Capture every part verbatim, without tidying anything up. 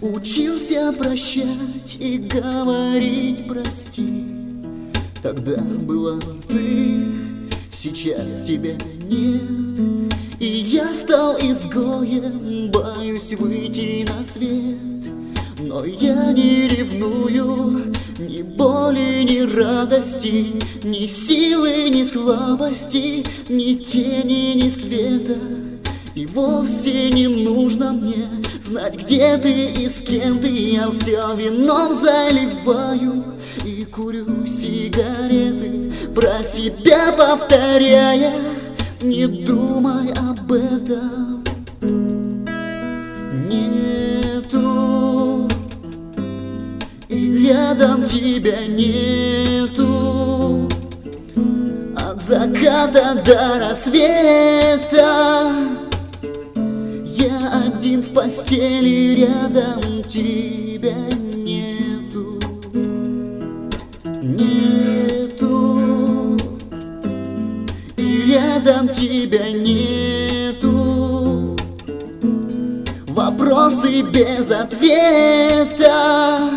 учился прощать и говорить прости. Тогда была ты, сейчас тебя нет, и я стал изгоем, боюсь выйти на свет. Но я не ревную, ни боли, ни радости, ни силы, ни слабости, ни тени, ни света. И вовсе не нужно мне знать, где ты и с кем ты. Я все вином заливаю и курю сигареты, про себя повторяя: не думай об этом. Нету, и рядом тебя нету, от заката до рассвета. Я один в постели, рядом тебя нету. Нету, и рядом тебя нету. Вопросы без ответа,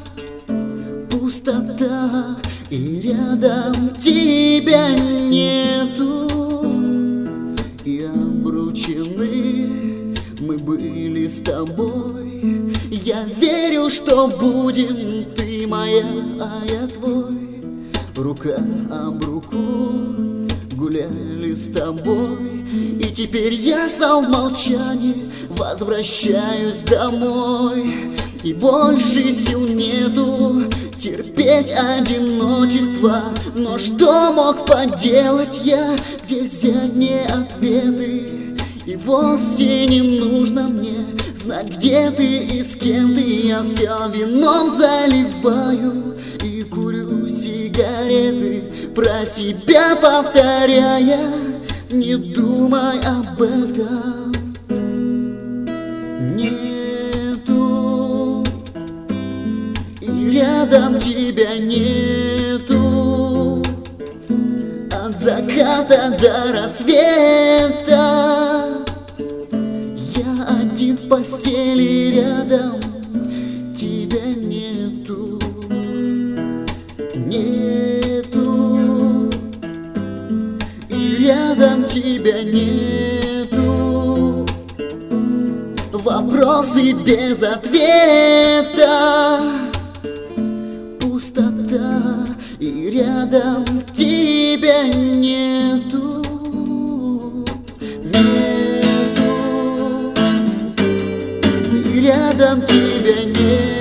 пустота, и рядом тебя нету. И обручены мы были с тобой. Я верю, что будем, ты моя, а я твой. Рука об руку гуляли с тобой, и теперь я за молчание возвращаюсь домой. И больше сил нету терпеть одиночество, но что мог поделать я, где взять мне ответы? И вовсе не нужно мне знать, где ты и с кем ты. Я все вином заливаю и курю сигареты, про себя повторяя: не думай об этом. Нету, и рядом тебя нету, от заката до рассвета. Я один в постели, рядом тебя нету. Нету, и рядом тебя нету. Вопросы без ответа, пустота, и рядом тебя нету. Нету, и рядом тебя нет.